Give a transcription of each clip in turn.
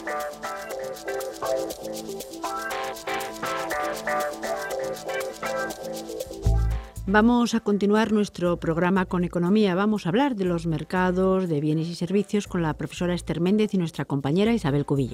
Vamos a continuar nuestro programa con economía. Vamos a hablar de los mercados de bienes y servicios con la profesora Esther Méndez y nuestra compañera Isabel Cubillo.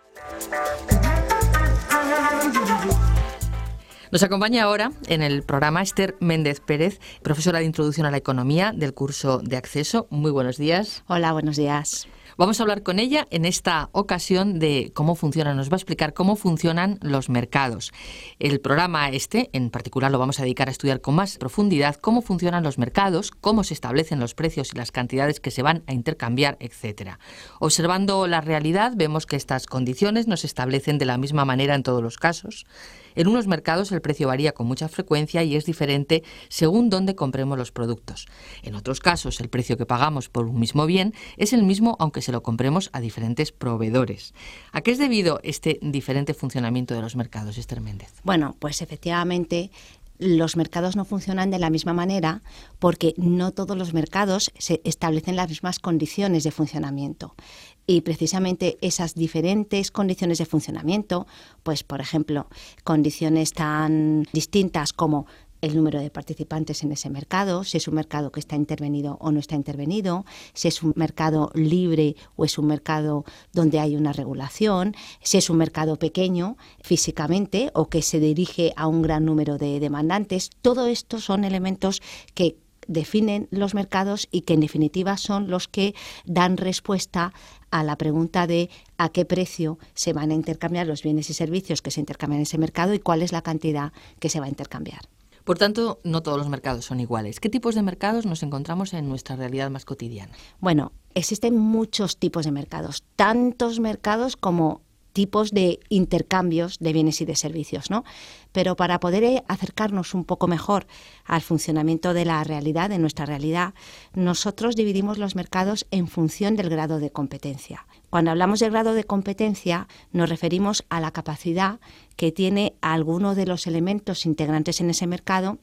Nos acompaña ahora en el programa Esther Méndez Pérez, profesora de Introducción a la Economía del curso de Acceso. Muy buenos días. Hola, buenos días. Vamos a hablar con ella en esta ocasión de cómo funcionan, nos va a explicar cómo funcionan los mercados. El programa en particular, lo vamos a dedicar a estudiar con más profundidad cómo funcionan los mercados, cómo se establecen los precios y las cantidades que se van a intercambiar, etcétera. Observando la realidad, vemos que estas condiciones no se establecen de la misma manera en todos los casos. En unos mercados el precio varía con mucha frecuencia y es diferente según dónde compremos los productos. En otros casos, el precio que pagamos por un mismo bien es el mismo aunque se lo compremos a diferentes proveedores. ¿A qué es debido este diferente funcionamiento de los mercados, Esther Méndez? Bueno, pues efectivamente los mercados no funcionan de la misma manera porque no todos los mercados se establecen las mismas condiciones de funcionamiento. Y precisamente esas diferentes condiciones de funcionamiento, pues por ejemplo, condiciones tan distintas como el número de participantes en ese mercado, si es un mercado que está intervenido o no está intervenido, si es un mercado libre o es un mercado donde hay una regulación, si es un mercado pequeño físicamente o que se dirige a un gran número de demandantes. Todo esto son elementos que definen los mercados y que en definitiva son los que dan respuesta a la pregunta de a qué precio se van a intercambiar los bienes y servicios que se intercambian en ese mercado y cuál es la cantidad que se va a intercambiar. Por tanto, no todos los mercados son iguales. ¿Qué tipos de mercados nos encontramos en nuestra realidad más cotidiana? Bueno, existen muchos tipos de mercados, tantos mercados como tipos de intercambios de bienes y de servicios, ¿no? Pero para poder acercarnos un poco mejor al funcionamiento de la realidad, de nuestra realidad, nosotros dividimos los mercados en función del grado de competencia. Cuando hablamos del grado de competencia, nos referimos a la capacidad que tiene alguno de los elementos integrantes en ese mercado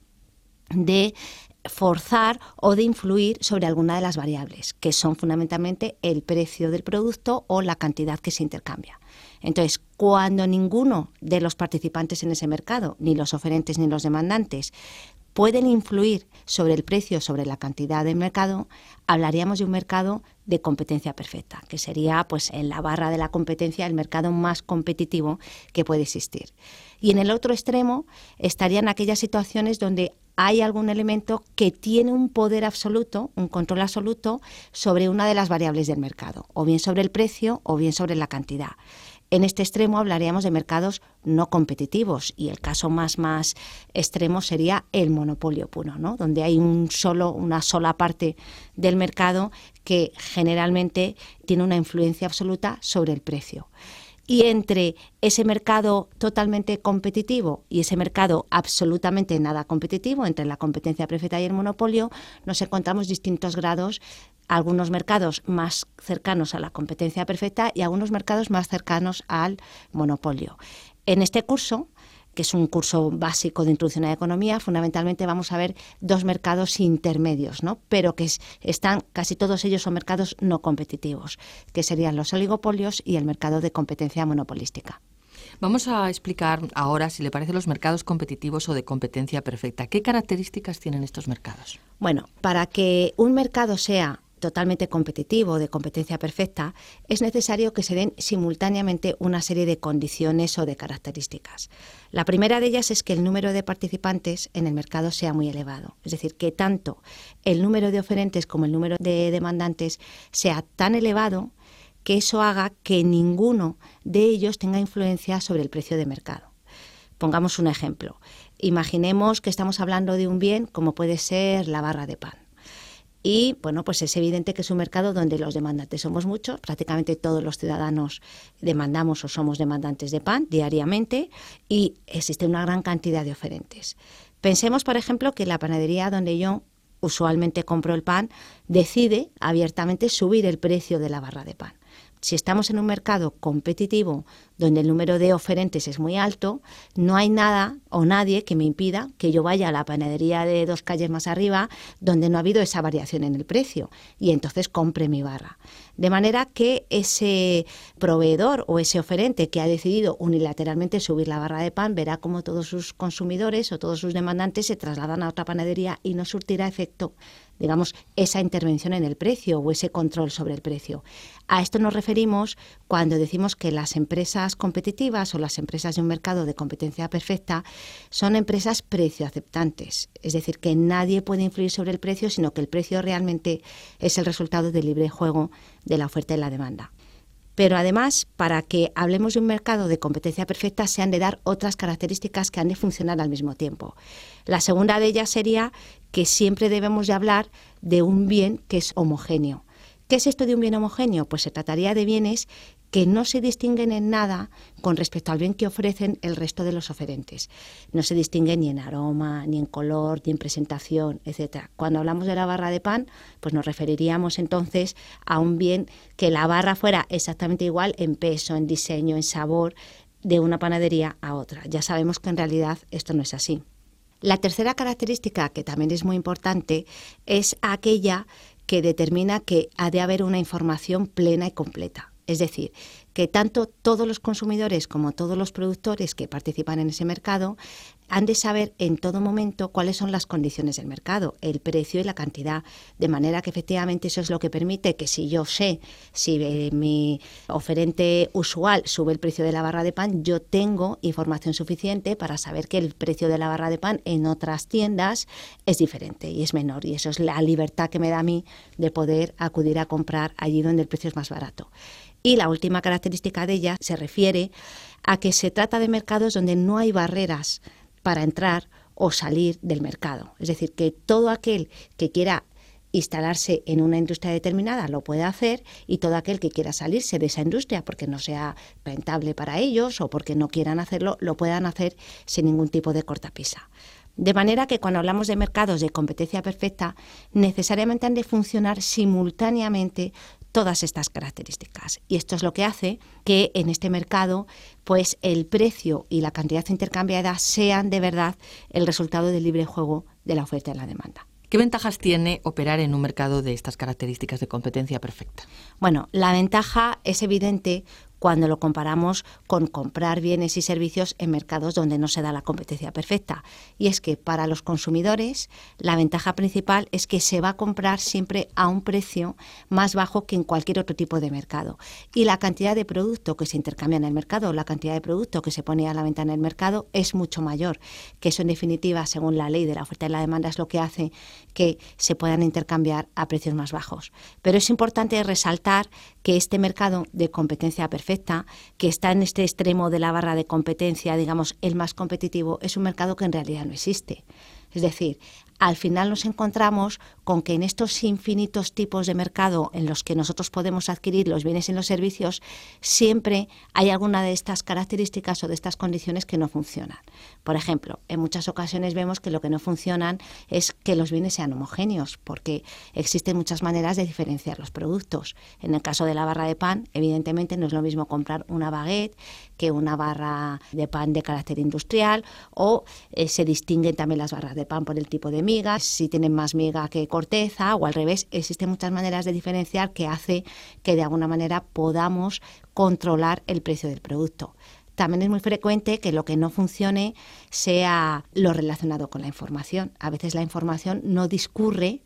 de forzar o de influir sobre alguna de las variables, que son fundamentalmente el precio del producto o la cantidad que se intercambia. Entonces, cuando ninguno de los participantes en ese mercado, ni los oferentes ni los demandantes, pueden influir sobre el precio, sobre la cantidad del mercado, hablaríamos de un mercado de competencia perfecta, que sería pues en la barra de la competencia el mercado más competitivo que puede existir. Y en el otro extremo estarían aquellas situaciones donde hay algún elemento que tiene un poder absoluto, un control absoluto sobre una de las variables del mercado, o bien sobre el precio o bien sobre la cantidad. En este extremo hablaríamos de mercados no competitivos y el caso más extremo sería el monopolio puro, ¿no? Donde hay una sola parte del mercado que generalmente tiene una influencia absoluta sobre el precio. Y entre ese mercado totalmente competitivo y ese mercado absolutamente nada competitivo, entre la competencia perfecta y el monopolio, nos encontramos distintos grados, algunos mercados más cercanos a la competencia perfecta y algunos mercados más cercanos al monopolio. En este curso, que es un curso básico de Introducción a la Economía, fundamentalmente vamos a ver dos mercados intermedios, ¿no? Pero que están, casi todos ellos son mercados no competitivos, que serían los oligopolios y el mercado de competencia monopolística. Vamos a explicar ahora, si le parece, los mercados competitivos o de competencia perfecta. ¿Qué características tienen estos mercados? Bueno, para que un mercado sea totalmente competitivo, de competencia perfecta, es necesario que se den simultáneamente una serie de condiciones o de características. La primera de ellas es que el número de participantes en el mercado sea muy elevado, es decir, que tanto el número de oferentes como el número de demandantes sea tan elevado que eso haga que ninguno de ellos tenga influencia sobre el precio de mercado. Pongamos un ejemplo. Imaginemos que estamos hablando de un bien como puede ser la barra de pan. Y bueno, pues es evidente que es un mercado donde los demandantes somos muchos, prácticamente todos los ciudadanos demandamos o somos demandantes de pan diariamente y existe una gran cantidad de oferentes. Pensemos, por ejemplo, que la panadería donde yo usualmente compro el pan decide abiertamente subir el precio de la barra de pan. Si estamos en un mercado competitivo donde el número de oferentes es muy alto, no hay nada o nadie que me impida que yo vaya a la panadería de 2 calles más arriba donde no ha habido esa variación en el precio y entonces compre mi barra. De manera que ese proveedor o ese oferente que ha decidido unilateralmente subir la barra de pan verá cómo todos sus consumidores o todos sus demandantes se trasladan a otra panadería y no surtirá efecto, digamos, esa intervención en el precio o ese control sobre el precio. A esto nos referimos cuando decimos que las empresas competitivas o las empresas de un mercado de competencia perfecta son empresas precioaceptantes, es decir, que nadie puede influir sobre el precio, sino que el precio realmente es el resultado del libre juego de la oferta y la demanda. Pero además, para que hablemos de un mercado de competencia perfecta, se han de dar otras características que han de funcionar al mismo tiempo. La segunda de ellas sería que siempre debemos de hablar de un bien que es homogéneo. ¿Qué es esto de un bien homogéneo? Pues se trataría de bienes que no se distinguen en nada con respecto al bien que ofrecen el resto de los oferentes. No se distinguen ni en aroma, ni en color, ni en presentación, etc. Cuando hablamos de la barra de pan, pues nos referiríamos entonces a un bien que la barra fuera exactamente igual en peso, en diseño, en sabor, de una panadería a otra. Ya sabemos que en realidad esto no es así. La tercera característica, que también es muy importante, es aquella que determina que ha de haber una información plena y completa. Es decir, que tanto todos los consumidores como todos los productores que participan en ese mercado han de saber en todo momento cuáles son las condiciones del mercado, el precio y la cantidad, de manera que efectivamente eso es lo que permite que si yo sé si mi oferente usual sube el precio de la barra de pan, yo tengo información suficiente para saber que el precio de la barra de pan en otras tiendas es diferente y es menor, y eso es la libertad que me da a mí de poder acudir a comprar allí donde el precio es más barato. Y la última característica de ella se refiere a que se trata de mercados donde no hay barreras para entrar o salir del mercado. Es decir, que todo aquel que quiera instalarse en una industria determinada lo puede hacer, y todo aquel que quiera salirse de esa industria porque no sea rentable para ellos o porque no quieran hacerlo, lo puedan hacer sin ningún tipo de cortapisa. De manera que cuando hablamos de mercados de competencia perfecta, necesariamente han de funcionar simultáneamente todas estas características. Y esto es lo que hace que en este mercado, pues el precio y la cantidad intercambiada sean de verdad el resultado del libre juego de la oferta y la demanda. ¿Qué ventajas tiene operar en un mercado de estas características de competencia perfecta? Bueno, la ventaja es evidente cuando lo comparamos con comprar bienes y servicios en mercados donde no se da la competencia perfecta. Y es que para los consumidores la ventaja principal es que se va a comprar siempre a un precio más bajo que en cualquier otro tipo de mercado. Y la cantidad de producto que se intercambia en el mercado, la cantidad de producto que se pone a la venta en el mercado es mucho mayor. Que eso en definitiva, según la ley de la oferta y la demanda, es lo que hace que se puedan intercambiar a precios más bajos. Pero es importante resaltar que este mercado de competencia perfecta, que está en este extremo de la barra de competencia, digamos, el más competitivo, es un mercado que en realidad no existe. Es decir, al final nos encontramos con que en estos infinitos tipos de mercado en los que nosotros podemos adquirir los bienes y los servicios, siempre hay alguna de estas características o de estas condiciones que no funcionan. Por ejemplo, en muchas ocasiones vemos que lo que no funcionan es que los bienes sean homogéneos, porque existen muchas maneras de diferenciar los productos. En el caso de la barra de pan, evidentemente no es lo mismo comprar una baguette que una barra de pan de carácter industrial, o se distinguen también las barras de pan por el tipo de migas, si tienen más miga que corteza, o al revés. Existen muchas maneras de diferenciar que hace que de alguna manera podamos controlar el precio del producto. También es muy frecuente que lo que no funcione sea lo relacionado con la información. A veces la información no discurre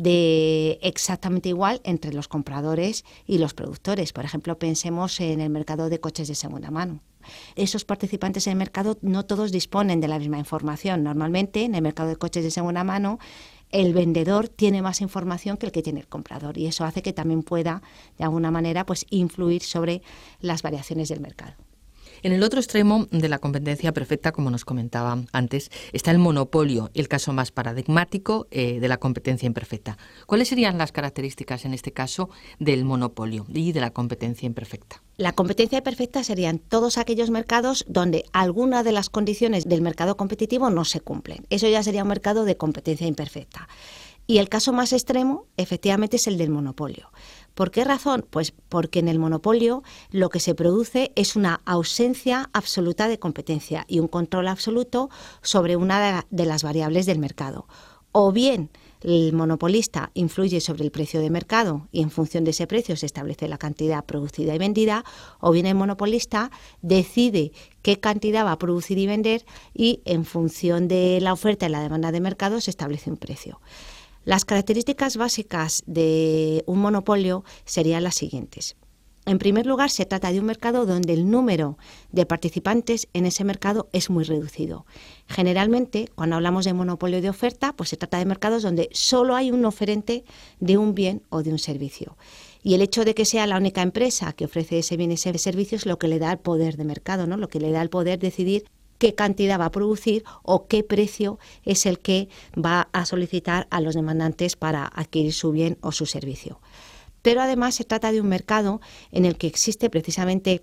de exactamente igual entre los compradores y los productores. Por ejemplo, pensemos en el mercado de coches de segunda mano. Esos participantes en el mercado no todos disponen de la misma información. Normalmente en el mercado de coches de segunda mano el vendedor tiene más información que el que tiene el comprador, y eso hace que también pueda de alguna manera pues influir sobre las variaciones del mercado. En el otro extremo de la competencia perfecta, como nos comentaba antes, está el monopolio, el caso más paradigmático de la competencia imperfecta. ¿Cuáles serían las características en este caso del monopolio y de la competencia imperfecta? La competencia imperfecta serían todos aquellos mercados donde alguna de las condiciones del mercado competitivo no se cumplen. Eso ya sería un mercado de competencia imperfecta. Y el caso más extremo, efectivamente, es el del monopolio. ¿Por qué razón? Pues porque en el monopolio lo que se produce es una ausencia absoluta de competencia y un control absoluto sobre una de las variables del mercado. O bien el monopolista influye sobre el precio de mercado y en función de ese precio se establece la cantidad producida y vendida, o bien el monopolista decide qué cantidad va a producir y vender y en función de la oferta y la demanda de mercado se establece un precio. Las características básicas de un monopolio serían las siguientes. En primer lugar, se trata de un mercado donde el número de participantes en ese mercado es muy reducido. Generalmente, cuando hablamos de monopolio de oferta, pues se trata de mercados donde solo hay un oferente de un bien o de un servicio. Y el hecho de que sea la única empresa que ofrece ese bien y ese servicio es lo que le da el poder de mercado, ¿no? Lo que le da el poder decidir qué cantidad va a producir o qué precio es el que va a solicitar a los demandantes para adquirir su bien o su servicio. Pero además se trata de un mercado en el que existe precisamente,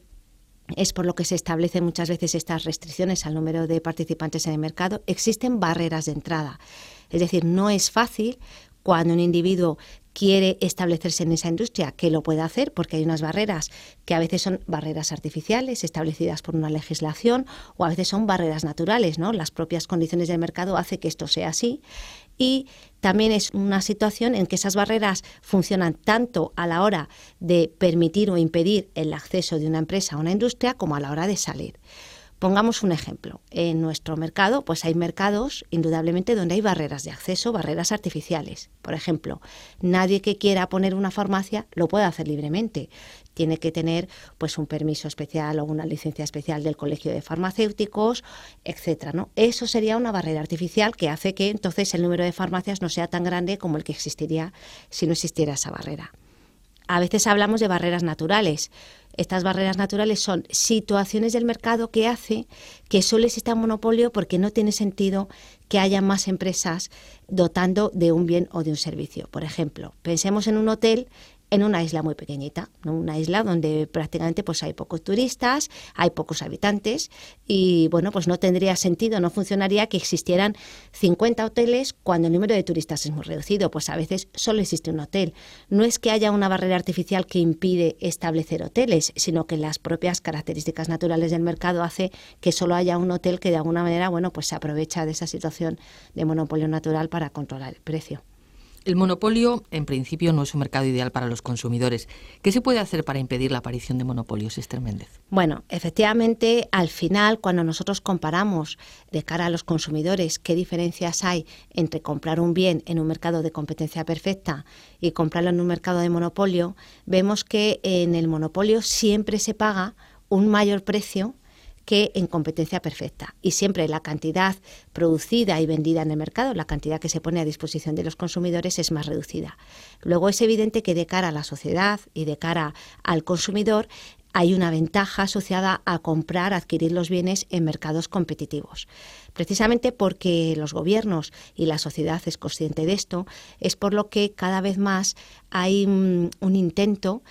es por lo que se establecen muchas veces estas restricciones al número de participantes en el mercado, existen barreras de entrada. Es decir, no es fácil cuando un individuo quiere establecerse en esa industria, que lo pueda hacer porque hay unas barreras que a veces son barreras artificiales establecidas por una legislación o a veces son barreras naturales, ¿no? Las propias condiciones del mercado hacen que esto sea así. Y también es una situación en que esas barreras funcionan tanto a la hora de permitir o impedir el acceso de una empresa a una industria como a la hora de salir. Pongamos un ejemplo. En nuestro mercado, pues hay mercados, indudablemente, donde hay barreras de acceso, barreras artificiales. Por ejemplo, nadie que quiera poner una farmacia lo puede hacer libremente. Tiene que tener pues un permiso especial o una licencia especial del Colegio de Farmacéuticos, etcétera, ¿no? Eso sería una barrera artificial que hace que entonces el número de farmacias no sea tan grande como el que existiría si no existiera esa barrera. A veces hablamos de barreras naturales. Estas barreras naturales son situaciones del mercado que hace que solo exista un monopolio porque no tiene sentido que haya más empresas dotando de un bien o de un servicio. Por ejemplo, pensemos en un hotel en una isla muy pequeñita, ¿no? Una isla donde prácticamente pues hay pocos turistas, hay pocos habitantes y bueno, pues no tendría sentido, no funcionaría que existieran 50 hoteles cuando el número de turistas es muy reducido, pues a veces solo existe un hotel. No es que haya una barrera artificial que impide establecer hoteles, sino que las propias características naturales del mercado hace que solo haya un hotel que de alguna manera, bueno, pues se aprovecha de esa situación de monopolio natural para controlar el precio. El monopolio, en principio, no es un mercado ideal para los consumidores. ¿Qué se puede hacer para impedir la aparición de monopolios, Esther Méndez? Bueno, efectivamente, al final, cuando nosotros comparamos de cara a los consumidores qué diferencias hay entre comprar un bien en un mercado de competencia perfecta y comprarlo en un mercado de monopolio, vemos que en el monopolio siempre se paga un mayor precio que en competencia perfecta. Y siempre la cantidad producida y vendida en el mercado, la cantidad que se pone a disposición de los consumidores es más reducida. Luego es evidente que de cara a la sociedad y de cara al consumidor hay una ventaja asociada a comprar, adquirir los bienes en mercados competitivos. Precisamente porque los gobiernos y la sociedad es consciente de esto, es por lo que cada vez más hay un intento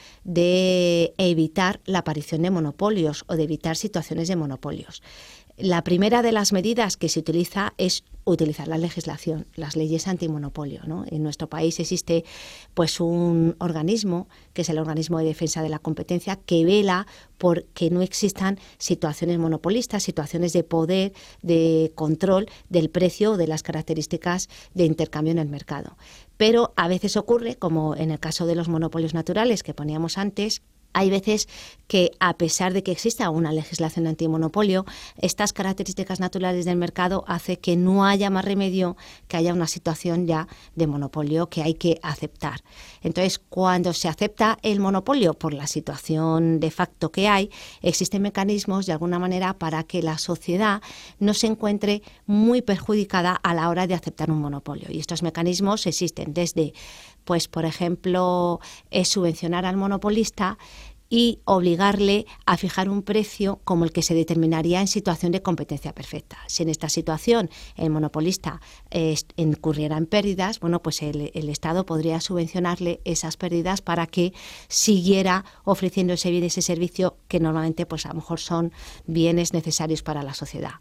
de evitar la aparición de monopolios o de evitar situaciones de monopolios. La primera de las medidas que se utiliza es utilizar la legislación, las leyes antimonopolio, ¿no? En nuestro país existe pues un organismo, que es el Organismo de Defensa de la Competencia, que vela por que no existan situaciones monopolistas, situaciones de poder, de control del precio o de las características de intercambio en el mercado. Pero a veces ocurre, como en el caso de los monopolios naturales que poníamos antes, hay veces que, a pesar de que exista una legislación antimonopolio, estas características naturales del mercado hace que no haya más remedio que haya una situación ya de monopolio que hay que aceptar. Entonces, cuando se acepta el monopolio por la situación de facto que hay, existen mecanismos de alguna manera para que la sociedad no se encuentre muy perjudicada a la hora de aceptar un monopolio. Y estos mecanismos existen desde, pues, por ejemplo, subvencionar al monopolista y obligarle a fijar un precio como el que se determinaría en situación de competencia perfecta. Si en esta situación el monopolista incurriera en pérdidas, bueno, pues el Estado podría subvencionarle esas pérdidas para que siguiera ofreciendo ese bien, ese servicio que normalmente pues a lo mejor son bienes necesarios para la sociedad.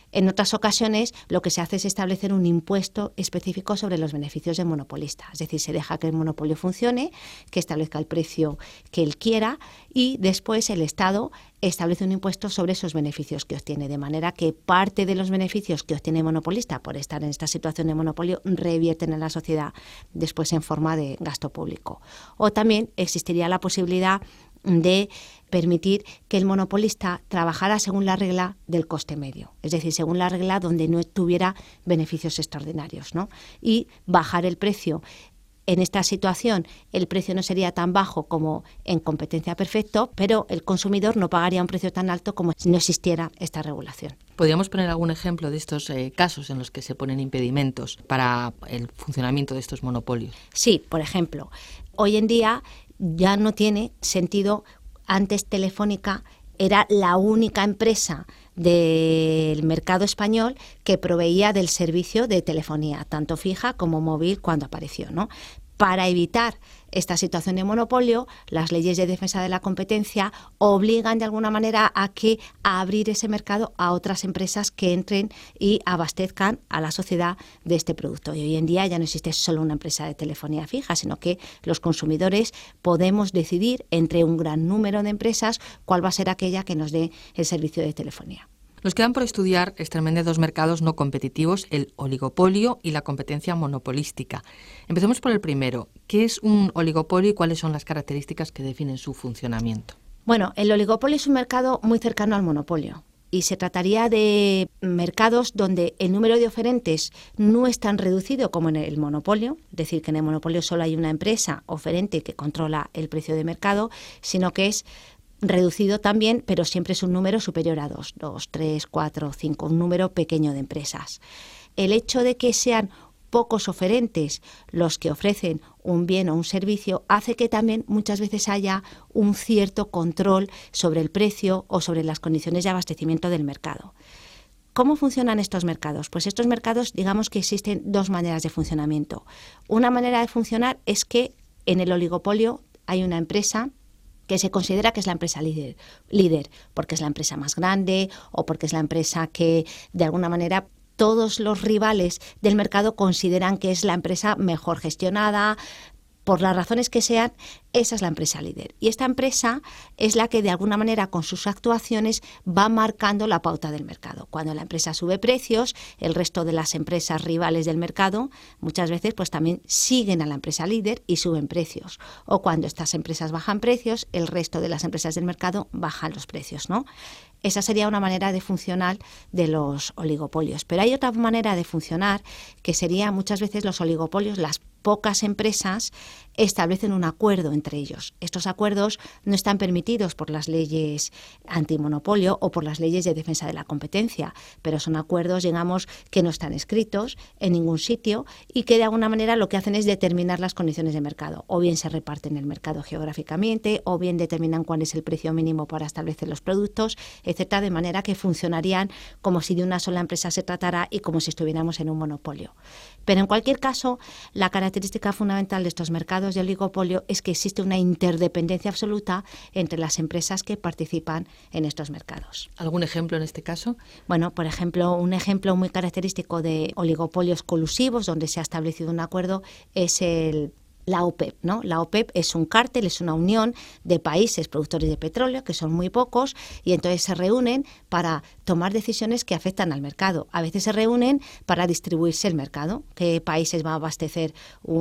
En otras ocasiones lo que se hace es establecer un impuesto específico sobre los beneficios del monopolista. Es decir, se deja que el monopolio funcione, que establezca el precio que él quiera y después el Estado establece un impuesto sobre esos beneficios que obtiene, de manera que parte de los beneficios que obtiene el monopolista por estar en esta situación de monopolio revierten en la sociedad después en forma de gasto público. O también existiría la posibilidad de permitir que el monopolista trabajara según la regla del coste medio, es decir, según la regla donde no tuviera beneficios extraordinarios, ¿no? Y bajar el precio. En esta situación el precio no sería tan bajo como en competencia perfecta, pero el consumidor no pagaría un precio tan alto como si no existiera esta regulación. ¿Podríamos poner algún ejemplo de estos casos en los que se ponen impedimentos para el funcionamiento de estos monopolios? Sí, por ejemplo, hoy en día ya no tiene sentido. Antes Telefónica era la única empresa del mercado español que proveía del servicio de telefonía, tanto fija como móvil, cuando apareció, ¿no? Para evitar esta situación de monopolio, las leyes de defensa de la competencia obligan de alguna manera a abrir ese mercado a otras empresas que entren y abastezcan a la sociedad de este producto. Y hoy en día ya no existe solo una empresa de telefonía fija, sino que los consumidores podemos decidir entre un gran número de empresas cuál va a ser aquella que nos dé el servicio de telefonía. Nos quedan por estudiar, Esther Méndez, dos mercados no competitivos, el oligopolio y la competencia monopolística. Empecemos por el primero. ¿Qué es un oligopolio y cuáles son las características que definen su funcionamiento? Bueno, el oligopolio es un mercado muy cercano al monopolio. Y se trataría de mercados donde el número de oferentes no es tan reducido como en el monopolio, es decir, que en el monopolio solo hay una empresa oferente que controla el precio de mercado, sino que es reducido también, pero siempre es un número superior a 2, 3, 4, 5, un número pequeño de empresas. El hecho de que sean pocos oferentes los que ofrecen un bien o un servicio hace que también muchas veces haya un cierto control sobre el precio o sobre las condiciones de abastecimiento del mercado. ¿Cómo funcionan estos mercados? Pues estos mercados, digamos que existen dos maneras de funcionamiento. Una manera de funcionar es que en el oligopolio hay una empresa que se considera que es la empresa líder, porque es la empresa más grande o porque es la empresa que de alguna manera todos los rivales del mercado consideran que es la empresa mejor gestionada. Por las razones que sean, esa es la empresa líder. Y esta empresa es la que de alguna manera con sus actuaciones va marcando la pauta del mercado. Cuando la empresa sube precios, el resto de las empresas rivales del mercado muchas veces pues también siguen a la empresa líder y suben precios. O cuando estas empresas bajan precios, el resto de las empresas del mercado bajan los precios, ¿no? Esa sería una manera de funcionar de los oligopolios. Pero hay otra manera de funcionar que sería muchas veces los oligopolios, las pocas empresas establecen un acuerdo entre ellos. Estos acuerdos no están permitidos por las leyes antimonopolio o por las leyes de defensa de la competencia, pero son acuerdos, digamos, que no están escritos en ningún sitio y que de alguna manera lo que hacen es determinar las condiciones de mercado. O bien se reparten el mercado geográficamente, o bien determinan cuál es el precio mínimo para establecer los productos, etcétera, de manera que funcionarían como si de una sola empresa se tratara y como si estuviéramos en un monopolio. Pero en cualquier caso, la característica fundamental de estos mercados de oligopolio es que existe una interdependencia absoluta entre las empresas que participan en estos mercados. ¿Algún ejemplo en este caso? Bueno, por ejemplo, un ejemplo muy característico de oligopolios colusivos donde se ha establecido un acuerdo es la OPEP, ¿no? La OPEP es un cártel, es una unión de países productores de petróleo, que son muy pocos, y entonces se reúnen para tomar decisiones que afectan al mercado. A veces se reúnen para distribuirse el mercado, qué países va a abastecer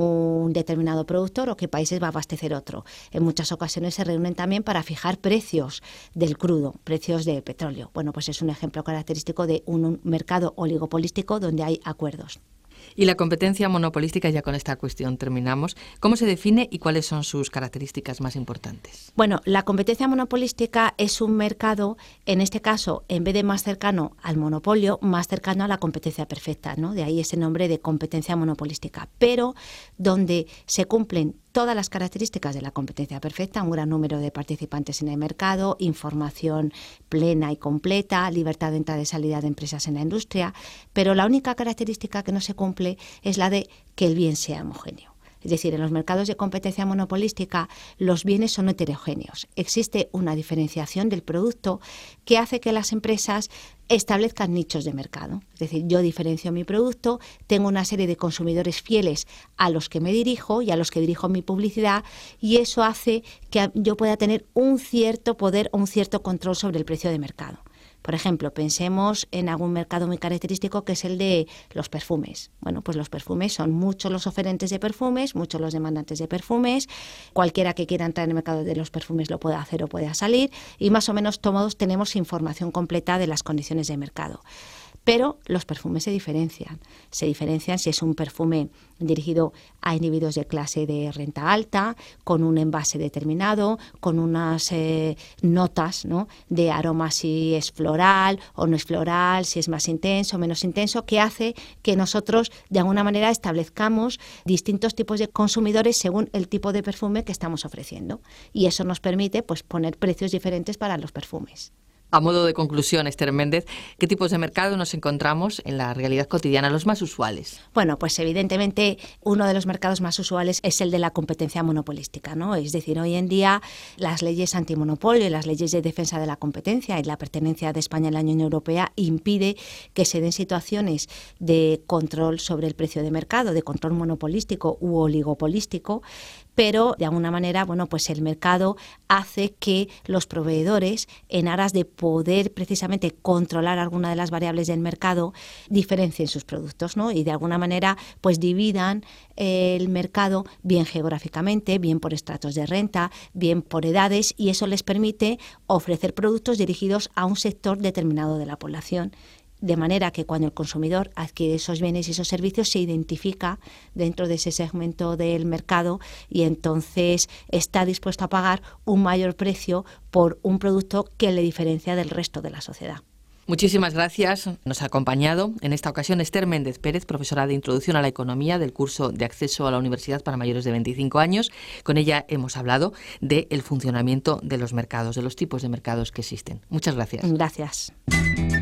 un determinado productor o qué países va a abastecer otro. En muchas ocasiones se reúnen también para fijar precios del crudo, precios de petróleo. Bueno, pues es un ejemplo característico de un mercado oligopolístico donde hay acuerdos. Y la competencia monopolística, ya con esta cuestión terminamos. ¿Cómo se define y cuáles son sus características más importantes? Bueno, la competencia monopolística es un mercado, en este caso, en vez de más cercano al monopolio, más cercano a la competencia perfecta, ¿no? De ahí ese nombre de competencia monopolística, pero donde se cumplen todas las características de la competencia perfecta, un gran número de participantes en el mercado, información plena y completa, libertad de entrada y salida de empresas en la industria, pero la única característica que no se cumple es la de que el bien sea homogéneo. Es decir, en los mercados de competencia monopolística los bienes son heterogéneos. Existe una diferenciación del producto que hace que las empresas establezcan nichos de mercado. Es decir, yo diferencio mi producto, tengo una serie de consumidores fieles a los que me dirijo y a los que dirijo mi publicidad, y eso hace que yo pueda tener un cierto poder o un cierto control sobre el precio de mercado. Por ejemplo, pensemos en algún mercado muy característico que es el de los perfumes. Bueno, pues los perfumes son muchos los oferentes de perfumes, muchos los demandantes de perfumes. Cualquiera que quiera entrar en el mercado de los perfumes lo puede hacer o puede salir, y más o menos todos tenemos información completa de las condiciones de mercado. Pero los perfumes se diferencian. Se diferencian si es un perfume dirigido a individuos de clase de renta alta, con un envase determinado, con unas notas, ¿no?, de aroma, si es floral o no es floral, si es más intenso o menos intenso, que hace que nosotros de alguna manera establezcamos distintos tipos de consumidores según el tipo de perfume que estamos ofreciendo. Y eso nos permite, pues, poner precios diferentes para los perfumes. A modo de conclusión, Esther Méndez, ¿qué tipos de mercado nos encontramos en la realidad cotidiana, los más usuales? Bueno, pues evidentemente uno de los mercados más usuales es el de la competencia monopolística, ¿no? Es decir, hoy en día las leyes antimonopolio y las leyes de defensa de la competencia y la pertenencia de España a la Unión Europea impide que se den situaciones de control sobre el precio de mercado, de control monopolístico u oligopolístico, pero de alguna manera, bueno, pues el mercado hace que los proveedores, en aras de poder precisamente controlar alguna de las variables del mercado, diferencien sus productos, ¿no? Y de alguna manera pues dividan el mercado bien geográficamente, bien por estratos de renta, bien por edades, y eso les permite ofrecer productos dirigidos a un sector determinado de la población. De manera que cuando el consumidor adquiere esos bienes y esos servicios se identifica dentro de ese segmento del mercado y entonces está dispuesto a pagar un mayor precio por un producto que le diferencia del resto de la sociedad. Muchísimas gracias. Nos ha acompañado en esta ocasión Esther Méndez Pérez, profesora de Introducción a la Economía del curso de acceso a la universidad para mayores de 25 años. Con ella hemos hablado del funcionamiento de los mercados, de los tipos de mercados que existen. Muchas gracias. Gracias.